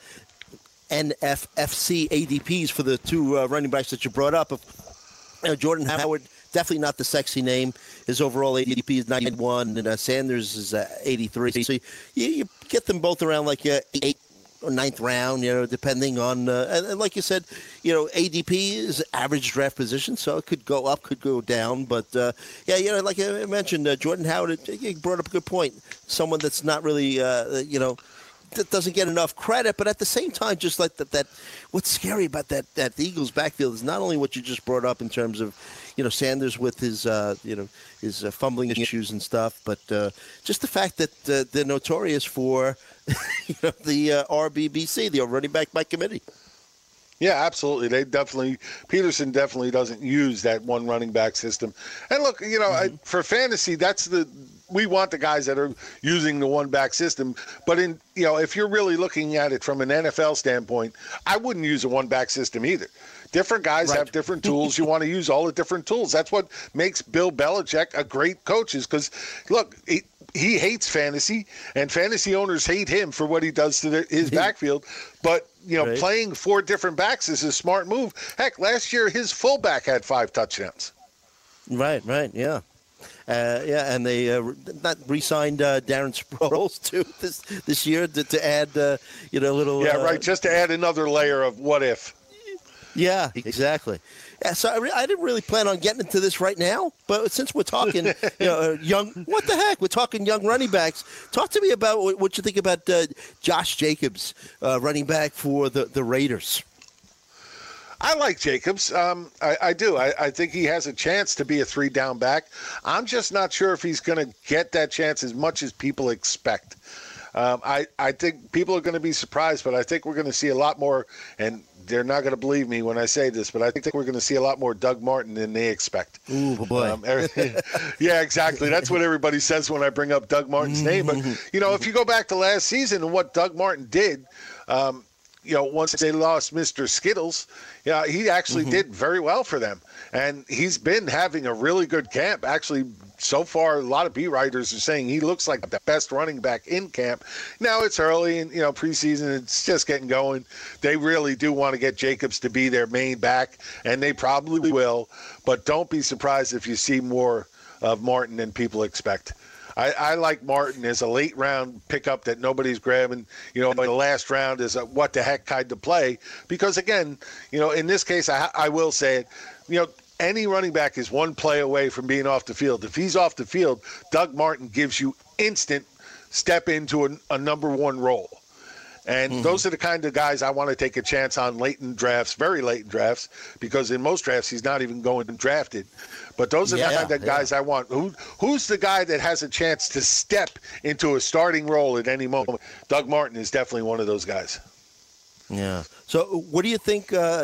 N F F C A D Ps for the two uh, running backs that you brought up, you know, Jordan Howard, definitely not the sexy name. His overall A D P is ninety-one, and uh, Sanders is uh, eighty-three. So you, you get them both around like uh, eight or ninth round, you know, depending on, uh, and, and like you said, you know, A D P is average draft position, so it could go up, could go down. But, uh, yeah, you know, like I mentioned, uh, Jordan Howard, you brought up a good point. Someone that's not really, uh, you know, that doesn't get enough credit, but at the same time, just like that, that what's scary about that, that the Eagles backfield is not only what you just brought up in terms of, you know, Sanders with his, uh, you know, his uh, fumbling issues and stuff, but uh, just the fact that uh, they're notorious for, you know, the uh, R B B C, the running back by committee. Yeah, absolutely. They definitely, Peterson definitely doesn't use that one running back system. And look, you know, mm-hmm. I, for fantasy, that's the, we want the guys that are using the one back system. But in, you know, if you're really looking at it from an N F L standpoint, I wouldn't use a one back system either. Different guys right. have different tools. You want to use all the different tools. That's what makes Bill Belichick a great coach, is because, look, he, he hates fantasy, and fantasy owners hate him for what he does to the, his backfield. But, you know, right. playing four different backs is a smart move. Heck, last year his fullback had five touchdowns. Right, right, yeah. Uh, yeah, and they uh, not re-signed uh, Darren Sproles too this this year to, to add, uh, you know, a little. Yeah, uh, right. Just to add another layer of what if. Yeah, exactly. Yeah, so I, re- I didn't really plan on getting into this right now, but since we're talking, you know, young, what the heck? We're talking young running backs. Talk to me about what, what you think about uh, Josh Jacobs, uh, running back for the, the Raiders. I like Jacobs. Um, I, I do. I, I think he has a chance to be a three-down back. I'm just not sure if he's going to get that chance as much as people expect. Um, I, I think people are going to be surprised, but I think we're going to see a lot more, and they're not going to believe me when I say this, but I think we're going to see a lot more Doug Martin than they expect. Ooh, boy. Um, yeah, exactly. That's what everybody says when I bring up Doug Martin's name. But, you know, if you go back to last season and what Doug Martin did, um, you know, once they lost Mister Skittles, yeah, he actually mm-hmm. did very well for them. And he's been having a really good camp. Actually, so far, a lot of beat writers are saying he looks like the best running back in camp. Now it's early, and, you know, preseason, it's just getting going. They really do want to get Jacobs to be their main back, and they probably will. But don't be surprised if you see more of Martin than people expect. I, I like Martin as a late round pickup that nobody's grabbing. You know, the last round is a what the heck kind of play. Because, again, you know, in this case, I, I will say it, you know, any running back is one play away from being off the field. If he's off the field, Doug Martin gives you instant step into a, a number one role. And mm-hmm. those are the kind of guys I want to take a chance on late in drafts, very late in drafts, because in most drafts he's not even going drafted. But those are yeah, the kind of guys yeah. I want. Who, who's the guy that has a chance to step into a starting role at any moment? Doug Martin is definitely one of those guys. Yeah. So what do you think uh,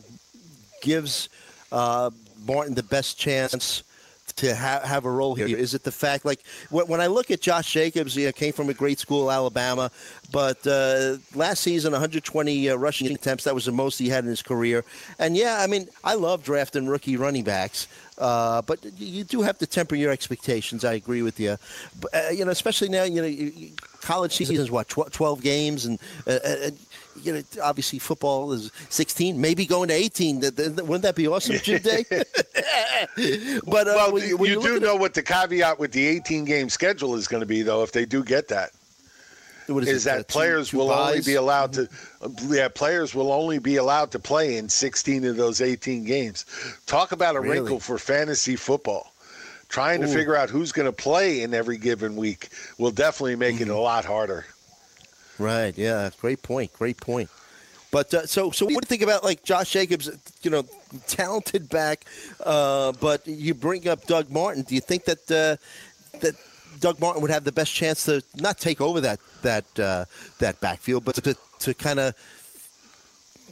gives uh, Martin the best chance to ha- have a role here? Is it the fact, like, when I look at Josh Jacobs, he came from a great school, Alabama, but uh, last season, one hundred twenty uh, rushing attempts, that was the most he had in his career. And, yeah, I mean, I love drafting rookie running backs, uh, but you do have to temper your expectations. I agree with you. But, uh, you know, especially now, you know, you, college season is, what, twelve games, and uh, uh, you know, obviously football is sixteen, maybe going to eighteen. Wouldn't that be awesome, Jim Day? But uh, well, when, you, when you do know what the caveat with the eighteen-game schedule is going to be, though, if they do get that. What is, is it, that uh, players two, two will buys? only be allowed to, yeah, players will only be allowed to play in sixteen of those eighteen games. Talk about a Really? wrinkle for fantasy football. Trying to Ooh. figure out who's going to play in every given week will definitely make it a lot harder. Right. Yeah. Great point. Great point. But uh, so, so what do you think about, like, Josh Jacobs? You know, talented back, uh, but you bring up Doug Martin. Do you think that uh, that Doug Martin would have the best chance to not take over that that uh, that backfield, but to to kind of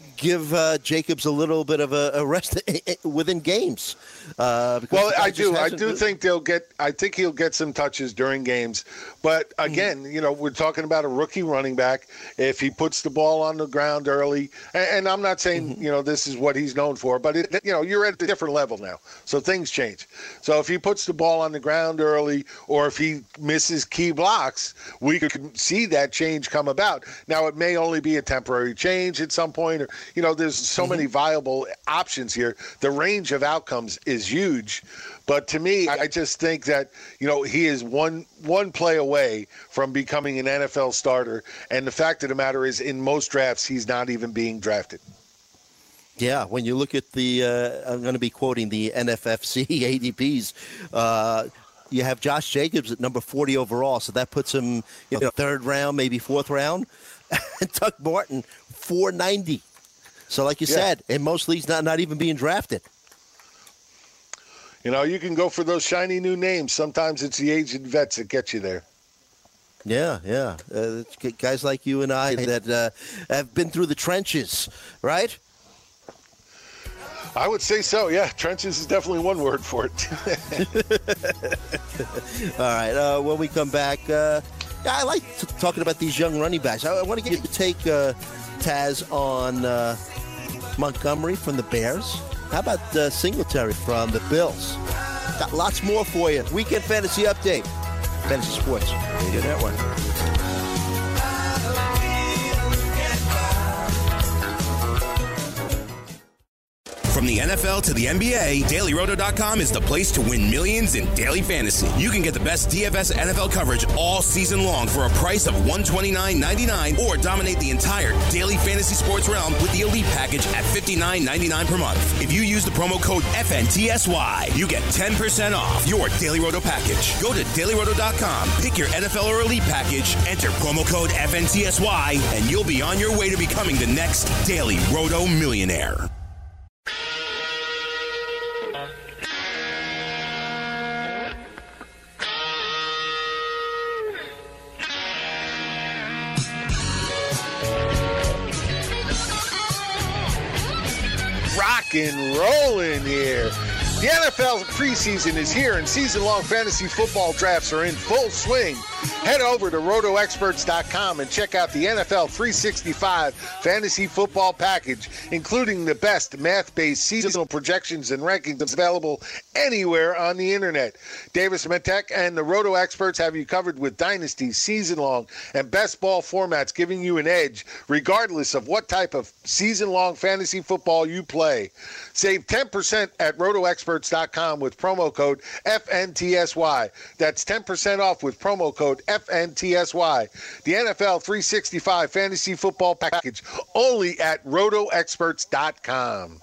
give uh, Jacobs a little bit of a, a rest within games. Uh, well, I do. I do think they'll get. I think he'll get some touches during games. But again, mm-hmm. you know, we're talking about a rookie running back. If he puts the ball on the ground early, and, and I'm not saying mm-hmm. you know this is what he's known for, but it, you know, you're at a different level now, so things change. So if he puts the ball on the ground early, or if he misses key blocks, we could see that change come about. Now, it may only be a temporary change at some point, or you know, there's so mm-hmm. many viable options here. The range of outcomes is huge, but to me, I just think that you know he is one one play away from becoming an N F L starter. And the fact of the matter is, in most drafts, he's not even being drafted. Yeah, when you look at the, uh, I'm going to be quoting the N F F C A D Ps. Uh, you have Josh Jacobs at number forty overall, so that puts him you know, third round, maybe fourth round, and Tuck Martin four ninety. So, like you yeah. said, in most leagues, not not even being drafted. You know, you can go for those shiny new names. Sometimes it's the aged vets that get you there. Yeah, yeah. Uh, guys like you and I that uh, have been through the trenches, right? I would say so, yeah. Trenches is definitely one word for it. All right, uh, when we come back, uh, I like t- talking about these young running backs. I, I want to get you to take uh, Taz on uh, Montgomery from the Bears. How about uh, Singletary from the Bills? Got lots more for you. Weekend Fantasy Update. Fantasy Sports Radio Network. From the N F L to the N B A, Daily Roto dot com is the place to win millions in daily fantasy. You can get the best D F S N F L coverage all season long for a price of one hundred twenty-nine ninety-nine, or dominate the entire daily fantasy sports realm with the Elite package at fifty-nine ninety-nine per month. If you use the promo code F N T S Y, you get ten percent off your Daily Roto package. Go to Daily Roto dot com, pick your N F L or Elite package, enter promo code F N T S Y, and you'll be on your way to becoming the next Daily Roto millionaire. And rolling here. The N F L preseason is here, and season-long fantasy football drafts are in full swing. Head over to Roto Experts dot com and check out the N F L three sixty-five Fantasy Football Package, including the best math-based seasonal projections and rankings available anywhere on the internet. Davis Matek and the Roto Experts have you covered with Dynasty, season-long, and best ball formats, giving you an edge regardless of what type of season-long fantasy football you play. Save ten percent at Roto Experts dot com with promo code F N T S Y. That's ten percent off with promo code F N T S Y. The N F L three sixty-five Fantasy Football Package, only at Roto Experts dot com.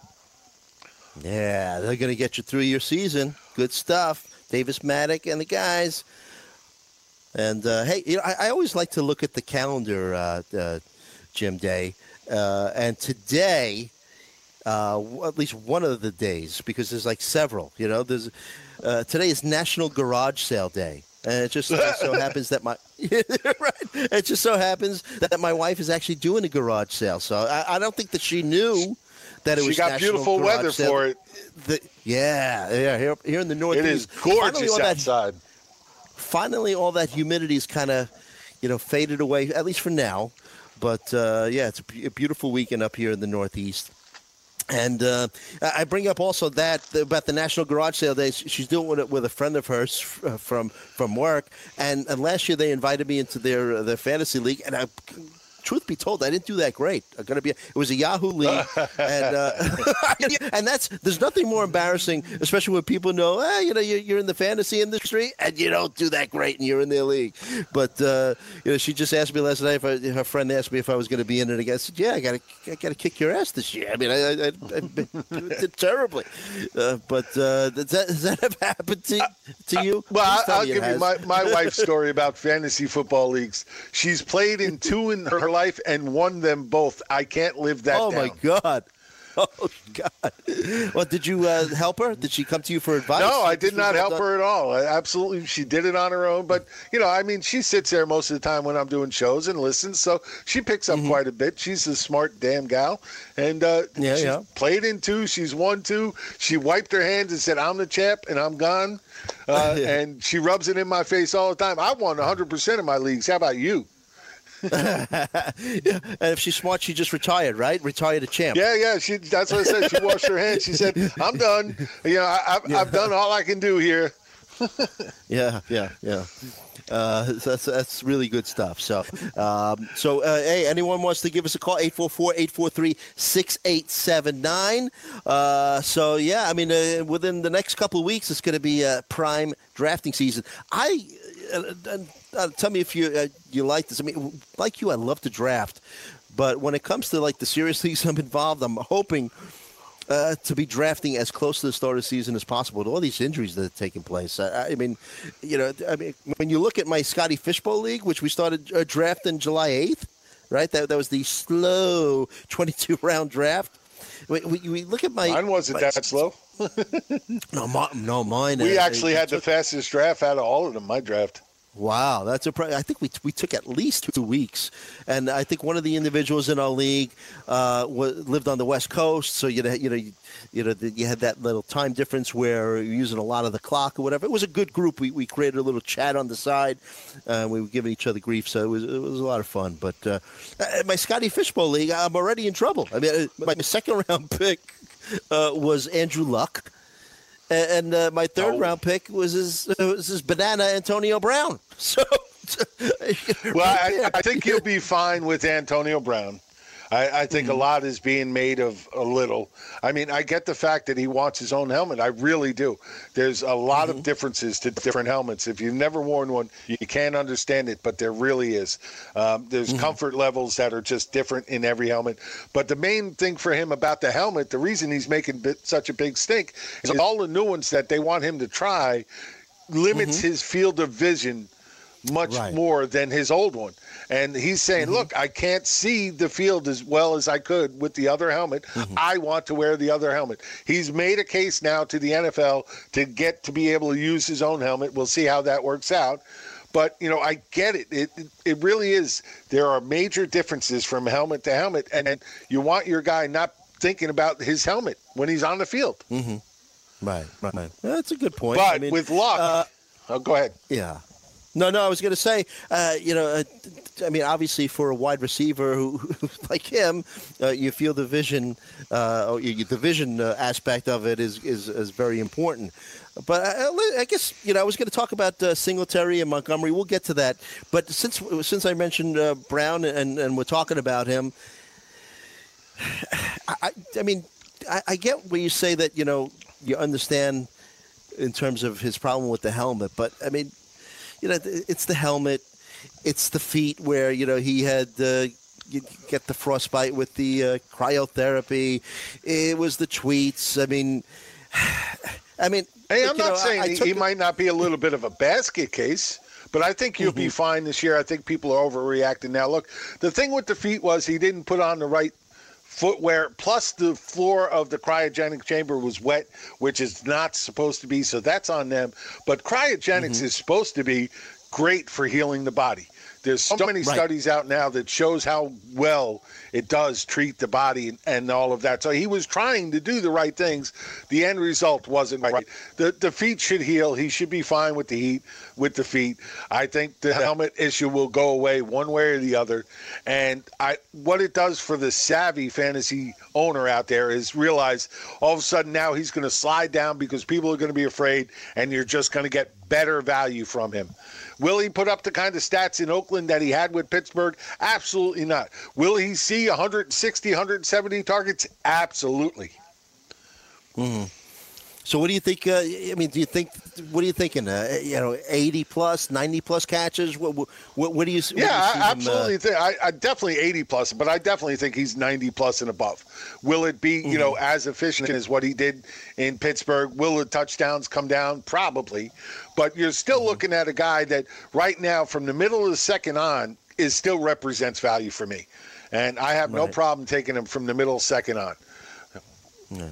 Yeah, they're going to get you through your season. Good stuff. Davis Maddock and the guys. And, uh, hey, you know, I, I always like to look at the calendar, uh, uh, Jim Day. Uh, and today, uh, at least one of the days, because there's like several, you know, there's uh, today is National Garage Sale Day. And it just uh, so happens that my right. It just so happens that my wife is actually doing a garage sale. So I, I don't think that she knew that it she was. She got National beautiful Garage weather Sale. for it. The, yeah, yeah. Here, here in the Northeast, it is gorgeous finally, outside. That, finally, all that humidity is kind of, you know, faded away, at least for now. But uh, yeah, it's a, a beautiful weekend up here in the Northeast. And uh, I bring up also that about the National Garage Sale Day. She's doing it with a friend of hers from from work. And, and last year they invited me into their their fantasy league, and I, truth be told, I didn't do that great. I'm gonna be. It was a Yahoo league, and uh, and that's there's nothing more embarrassing, especially when people know, eh, you know, you're, you're in the fantasy industry and you don't do that great, and you're in their league. But uh, you know, she just asked me last night if I, her friend asked me if I was going to be in it again. I said, yeah, I got to, I got to kick your ass this year. I mean, I, I, I, I did terribly. Uh, but uh, does that does that have happened to to you? Uh, well, I'll, I'll you give you my my wife's story about fantasy football leagues. She's played in two in her life and won them both. I can't live that oh down. my God. Oh, God. Well, did you uh, help her? Did she come to you for advice? No, I did This was not all help done- her at all. I, absolutely, she did it on her own. But, you know, I mean, she sits there most of the time when I'm doing shows and listens, so she picks up Mm-hmm. quite a bit. She's a smart damn gal. And uh, Yeah, she's yeah. played in two. She's won two. She wiped her hands and said, I'm the champ and I'm gone. Uh, Yeah. And she rubs it in my face all the time. I won one hundred percent of my leagues. How about you? Yeah. And if she's smart, she just retired, right? Retired a champ. Yeah, yeah. She. That's what I said. She washed her hands. She said, I'm done. You know, I, I've, I've done all I can do here. Yeah, yeah, yeah. Uh, that's that's really good stuff. So, um, so uh, hey, anyone wants to give us a call? eight four four, eight four three, six eight seven nine. Uh, so, yeah, I mean, uh, within the next couple of weeks, it's going to be uh, prime drafting season. I uh, uh, uh, tell me if you uh, you like this. I mean, like you, I love to draft, but when it comes to like the serious leagues I'm involved, I'm hoping. Uh, to be drafting as close to the start of the season as possible with all these injuries that are taking place. I, I mean, you know, I mean, when you look at my Scotty Fishbowl League, which we started uh, drafting July eighth, right? That that was the slow twenty-two round draft. We, we, we look at my Mine wasn't my- that slow. No, my, no, mine. We uh, actually it had the took- fastest draft out of all of them, my draft. Wow, that's a. I think we we took at least two weeks, and I think one of the individuals in our league uh, was, lived on the West Coast, so you know, you know, you, you know, you had that little time difference where you're using a lot of the clock or whatever. It was a good group. We we created a little chat on the side, and uh, we were giving each other grief, so it was it was a lot of fun. But uh, my Scotty Fishbowl League, I'm already in trouble. I mean, my second round pick uh, was Andrew Luck. And uh, my third Oh. round pick was his, uh, was his banana Antonio Brown. So, Well, I, I think you'll be fine with Antonio Brown. I, I think a lot is being made of a little. I mean, I get the fact that he wants his own helmet. I really do. There's a lot of differences to different helmets. If you've never worn one, you can't understand it, but there really is. Um, there's comfort levels that are just different in every helmet. But the main thing for him about the helmet, the reason he's making bit, such a big stink, is all the new ones that they want him to try limits his field of vision much Right. more than his old one. And he's saying, Mm-hmm. look, I can't see the field as well as I could with the other helmet. Mm-hmm. I want to wear the other helmet. He's made a case now to the N F L to get to be able to use his own helmet. We'll see how that works out. But, you know, I get it. It it really is. There are major differences from helmet to helmet. And, and you want your guy not thinking about his helmet when he's on the field. right, right, right. That's a good point. But I mean, with luck, uh, oh, go ahead. yeah. No, no, I was going to say, uh, you know, uh, I mean, obviously for a wide receiver who, who like him, uh, you feel the vision, uh, or you, the vision uh, aspect of it is, is, is very important. But I, I guess, you know, I was going to talk about uh, Singletary and Montgomery. We'll get to that. But since since I mentioned uh, Brown and, and we're talking about him, I, I, I mean, I, I get where you say that, you know, you understand in terms of his problem with the helmet. But, I mean, you know, it's the helmet, it's the feet where, you know, he had uh, you get the frostbite with the uh, cryotherapy. It was the tweets. I mean, I mean, Hey, look, I'm you not know, saying I, I he, took he it- might not be a little bit of a basket case, but I think you'll be fine this year. I think people are overreacting now. Look, the thing with the feet was he didn't put on the right footwear, plus the floor of the cryogenic chamber was wet, which is not supposed to be, so that's on them. But cryogenics is supposed to be great for healing the body. There's so many Right. studies out now that shows how well it does treat the body and, and all of that. So he was trying to do the right things. The end result wasn't right. The the feet should heal. He should be fine with the heat, with the feet. I think the helmet issue will go away one way or the other. And I what it does for the savvy fantasy owner out there is realize all of a sudden now he's going to slide down because people are going to be afraid, and you're just going to get better value from him. Will he put up the kind of stats in Oakland that he had with Pittsburgh? Absolutely not. Will he see one hundred sixty, one hundred seventy targets? Absolutely. So what do you think? Uh, I mean, do you think? What are you thinking? Uh, you know, eighty plus, ninety plus catches. What? What, what do you? What do you Yeah, see I him, absolutely uh, think I, I definitely eighty plus, but I definitely think he's ninety plus and above. Will it be, you know, as efficient as what he did in Pittsburgh? Will the touchdowns come down? Probably. But you're still looking at a guy that right now from the middle of the second on is still represents value for me. And I have no Right. problem taking him from the middle second on. Yeah.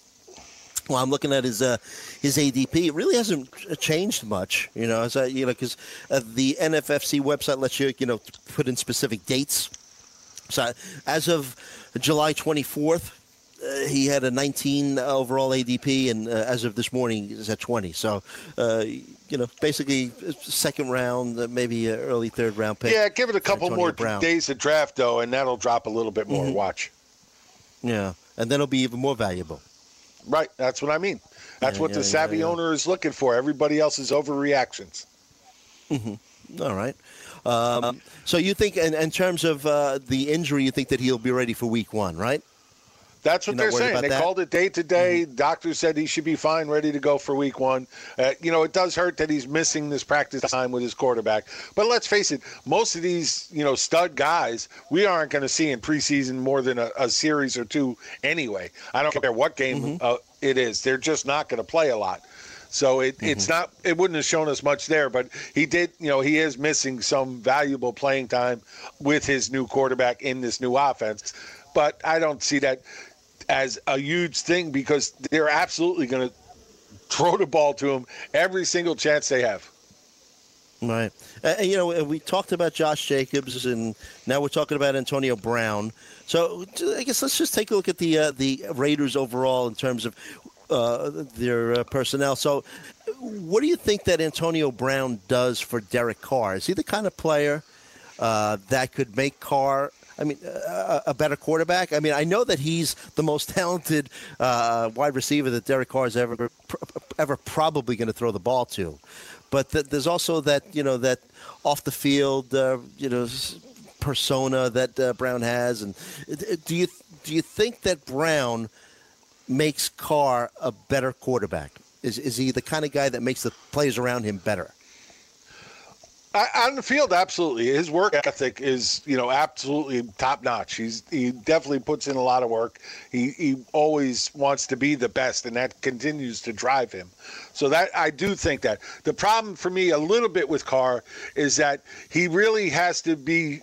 Well, I'm looking at his uh, his A D P. It really hasn't changed much, you know. As I, you know, because uh, the N F F C website lets you, you know, put in specific dates. So, as of July twenty-fourth, uh, he had a nineteen overall A D P, and uh, as of this morning, he's at twenty. So, uh, you know, basically second round, uh, maybe uh, early third round pick. Yeah, give it a couple Antonio more Brown. days to draft, though, and that'll drop a little bit more. Mm-hmm. Watch. Yeah, and then it'll be even more valuable. Right, that's what I mean. That's Yeah, what yeah, the savvy yeah, yeah. owner is looking for. Everybody else is overreactions. Mm-hmm. All right. Um, so you think, in, in terms of uh, the injury, you think that he'll be ready for week one, right? That's what You're not they're worried saying. about They that? called it day to day. Doctor said he should be fine, ready to go for week one. Uh, you know, it does hurt that he's missing this practice time with his quarterback. But let's face it, most of these, you know, stud guys, we aren't going to see in preseason more than a, a series or two anyway. I don't care what game Mm-hmm. uh, it is. They're just not going to play a lot. So it, Mm-hmm. it's not. It wouldn't have shown us much there, but he did. You know, he is missing some valuable playing time with his new quarterback in this new offense. But I don't see that as a huge thing because they're absolutely going to throw the ball to him every single chance they have. Right. Uh, and, you know, we talked about Josh Jacobs, and now we're talking about Antonio Brown. So I guess let's just take a look at the uh, the Raiders overall in terms of uh, their uh, personnel. So what do you think that Antonio Brown does for Derek Carr? Is he the kind of player uh, that could make Carr – I mean, a, a better quarterback. I mean, I know that he's the most talented uh, wide receiver that Derek Carr is ever ever probably going to throw the ball to. But th- there's also that, you know, that off the field, uh, you know, persona that uh, Brown has. And do you do you think that Brown makes Carr a better quarterback? Is is he the kind of guy that makes the players around him better? I, on the field, absolutely. His work ethic is, you know, absolutely top notch. He's he definitely puts in a lot of work. He he always wants to be the best, and that continues to drive him. So that I do think that the problem for me a little bit with Carr is that he really has to be.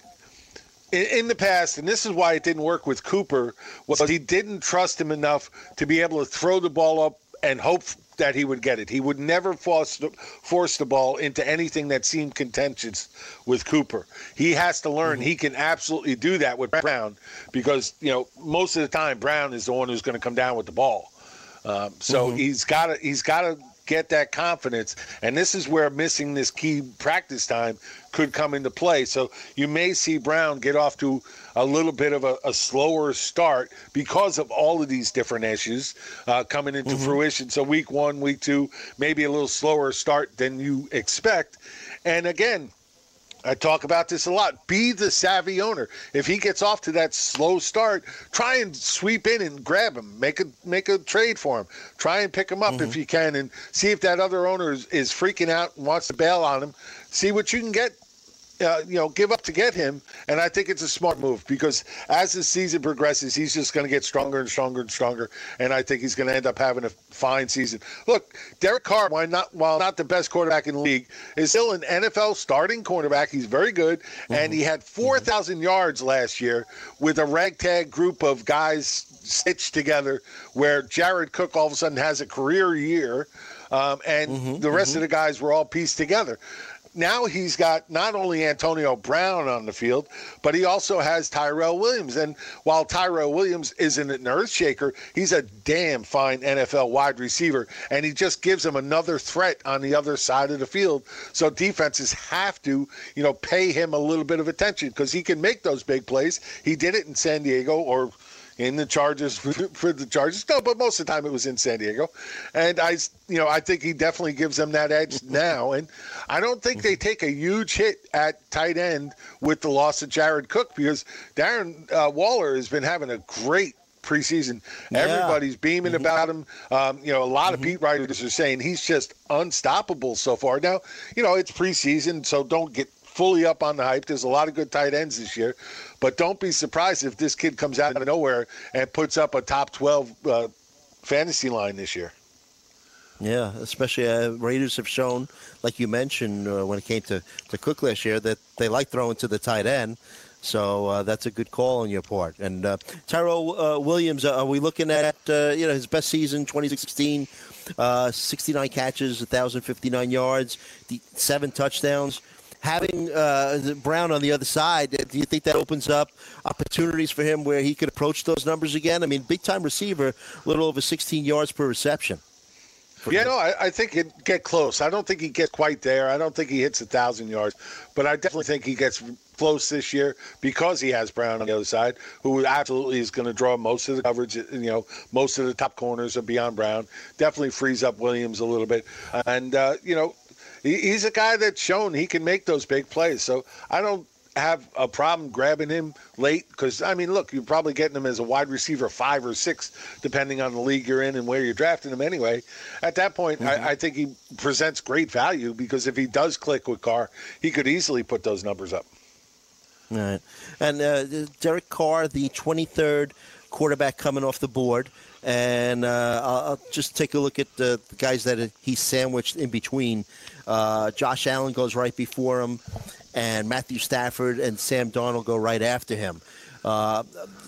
In, in the past, and this is why it didn't work with Cooper, was he didn't trust him enough to be able to throw the ball up and hope that he would get it. He would never force the, force the ball into anything that seemed contentious with Cooper. He has to learn mm-hmm. he can absolutely do that with Brown because, you know, most of the time Brown is the one who's going to come down with the ball. Um, so mm-hmm. he's got to he's got to get that confidence, and this is where missing this key practice time could come into play. So you may see Brown get off to a little bit of a, a slower start because of all of these different issues uh, coming into mm-hmm. fruition. So week one, week two, maybe a little slower start than you expect. And again, I talk about this a lot. Be the savvy owner. If he gets off to that slow start, try and sweep in and grab him. Make a make a trade for him. Try and pick him up mm-hmm. if you can, and see if that other owner is, is freaking out and wants to bail on him. See what you can get. Uh, you know, give up to get him, and I think it's a smart move because as the season progresses, he's just going to get stronger and stronger and stronger, and I think he's going to end up having a fine season. Look, Derek Carr, while not while not the best quarterback in the league, is still an N F L starting quarterback. He's very good, mm-hmm. and he had four thousand mm-hmm. yards last year with a ragtag group of guys stitched together, where Jared Cook all of a sudden has a career year, um, and mm-hmm. the rest mm-hmm. of the guys were all pieced together. Now he's got not only Antonio Brown on the field, but he also has Tyrell Williams. And while Tyrell Williams isn't an earth shaker, he's a damn fine N F L wide receiver. And he just gives him another threat on the other side of the field. So defenses have to, you know, pay him a little bit of attention because he can make those big plays. He did it in San Diego or in the Chargers for the Chargers. No, but most of the time it was in San Diego. And I, you know, I think he definitely gives them that edge now. And I don't think they take a huge hit at tight end with the loss of Jared Cook because Darren uh, Waller has been having a great preseason. Yeah. Everybody's beaming mm-hmm. about him. Um, you know, a lot of mm-hmm. beat writers are saying he's just unstoppable so far. Now, you know, it's preseason, so don't get fully up on the hype. There's a lot of good tight ends this year, but don't be surprised if this kid comes out of nowhere and puts up a top twelve uh, fantasy line this year. Yeah, especially uh, Raiders have shown, like you mentioned, uh, when it came to, to Cook last year, that they like throwing to the tight end. So uh, that's a good call on your part. And uh, Tyrell uh, Williams, uh, are we looking at uh, you know his best season, twenty sixteen, uh, sixty-nine catches, one thousand fifty-nine yards, the seven touchdowns. Having uh, Brown on the other side, do you think that opens up opportunities for him where he could approach those numbers again? I mean, big-time receiver, a little over sixteen yards per reception. Yeah, no, I, I think he'd get close. I don't think he gets quite there. I don't think he hits a thousand yards, but I definitely think he gets close this year because he has Brown on the other side, who absolutely is going to draw most of the coverage. You know, most of the top corners are beyond Brown. Definitely frees up Williams a little bit, and uh, you know, he, he's a guy that's shown he can make those big plays. So I don't have a problem grabbing him late because, I mean, look, you're probably getting him as a wide receiver five or six, depending on the league you're in and where you're drafting him anyway. At that point, mm-hmm. I, I think he presents great value because if he does click with Carr, he could easily put those numbers up. All right. And uh, Derek Carr, the twenty-third quarterback coming off the board. And uh, I'll, I'll just take a look at the guys that he sandwiched in between. Uh, Josh Allen goes right before him, and Matthew Stafford and Sam Darnold go right after him. Uh,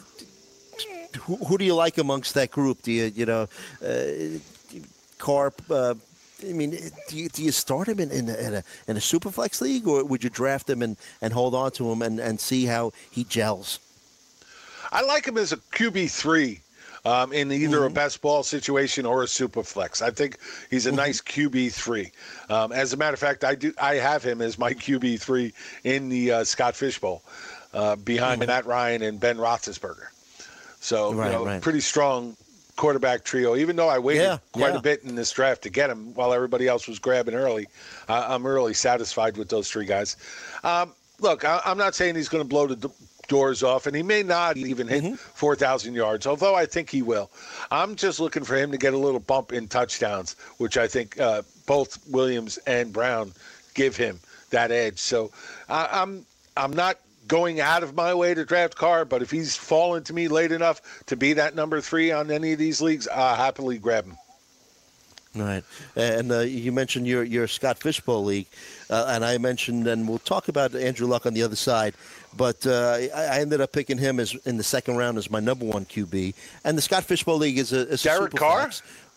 who, who do you like amongst that group? Do you, you know, uh, Carr? Uh, I mean, do you, do you start him in, in, a, in, a, in a Superflex league, or would you draft him and, and hold on to him and, and see how he gels? I like him as a Q B three. Um, in either mm-hmm. a best ball situation or a super flex. I think he's a mm-hmm. nice Q B three. Um, as a matter of fact, I do I have him as my Q B three in the uh, Scott Fish Bowl uh, behind mm-hmm. Matt Ryan and Ben Roethlisberger. So, right, you know, right. pretty strong quarterback trio. Even though I waited yeah, quite yeah. a bit in this draft to get him while everybody else was grabbing early, uh, I'm really satisfied with those three guys. Um, look, I, I'm not saying he's going to blow the d- doors off, and he may not even hit mm-hmm. four thousand yards, although I think he will. I'm just looking for him to get a little bump in touchdowns, which I think uh, both Williams and Brown give him that edge. So uh, I'm I'm not going out of my way to draft Carr, but if he's fallen to me late enough to be that number three on any of these leagues, I'll happily grab him. All right. And uh, you mentioned your, your Scott Fish Bowl league, uh, and I mentioned, and we'll talk about Andrew Luck on the other side, but uh, I ended up picking him as in the second round as my number one Q B. And the Scott Fish Bowl league is a, is Derek a Carr?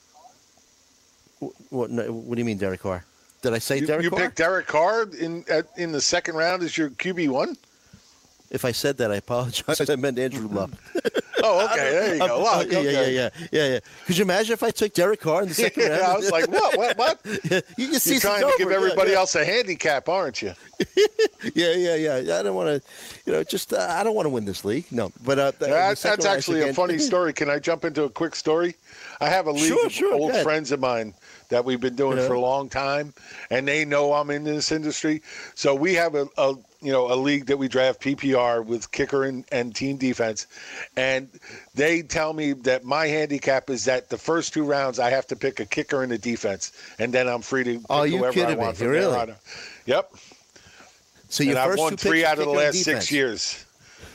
What, what, no, what do you mean, Derek Carr? Did I say you, Derek you Carr? You picked Derek Carr in at, in the second round as your Q B one? If I said that, I apologize. I meant Andrew Luck. Oh, okay. There you go. Wow, yeah, okay. yeah, yeah, yeah, yeah. Could you imagine if I took Derek Carr in the second yeah, round? I was like, what, what, what? yeah, you just You're trying to over. give everybody yeah, yeah. else a handicap, aren't you? yeah, yeah, yeah. I don't want to, you know, just uh, I don't want to win this league. No, but uh, that's, that's actually a funny story. Can I jump into a quick story? I have a league sure, of sure, old friends of mine that we've been doing yeah. for a long time, and they know I'm in this industry. So we have a, a you know a league that we draft P P R with kicker and, and team defense, and they tell me that my handicap is that the first two rounds I have to pick a kicker and a defense, and then I'm free to pick oh, you whoever kidding I want me? from Really? there on. Yep. So your and first I've won two three picks, out of the last six years.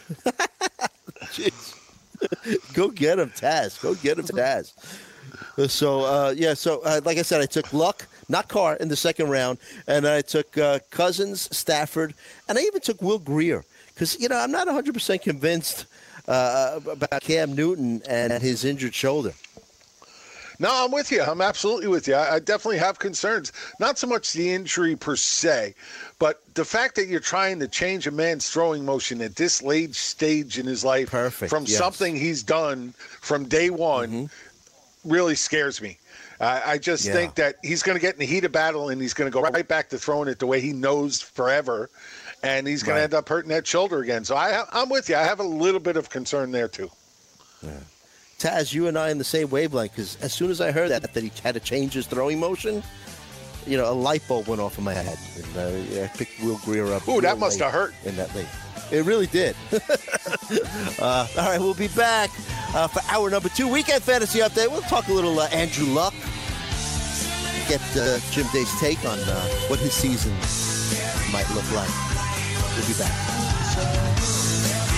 Go get him, Taz. Go get him, Taz. So, uh, yeah, so uh, like I said, I took Luck, not Carr, in the second round, and I took uh, Cousins, Stafford, and I even took Will Grier because, you know, I'm not one hundred percent convinced uh, about Cam Newton and his injured shoulder. No, I'm with you. I'm absolutely with you. I, I definitely have concerns. Not so much the injury per se, but the fact that you're trying to change a man's throwing motion at this late stage in his life Perfect, from yes. something he's done from day one mm-hmm. really scares me. Uh, I just yeah. think that he's going to get in the heat of battle and he's going to go right back to throwing it the way he knows forever, and he's going right. to end up hurting that shoulder again. So I, I'm with you. I have a little bit of concern there too. Yeah. Taz, you and I in the same wavelength, because as soon as I heard that, that he had to change his throwing motion, you know, a light bulb went off in my head. And, uh, yeah, I picked Will Grier up. Ooh, that must have hurt. In that league. It really did. uh, all right, we'll be back uh, for hour number two, Weekend Fantasy Update. We'll talk a little uh, Andrew Luck, get uh, Jim Day's take on uh, what his season might look like. We'll be back.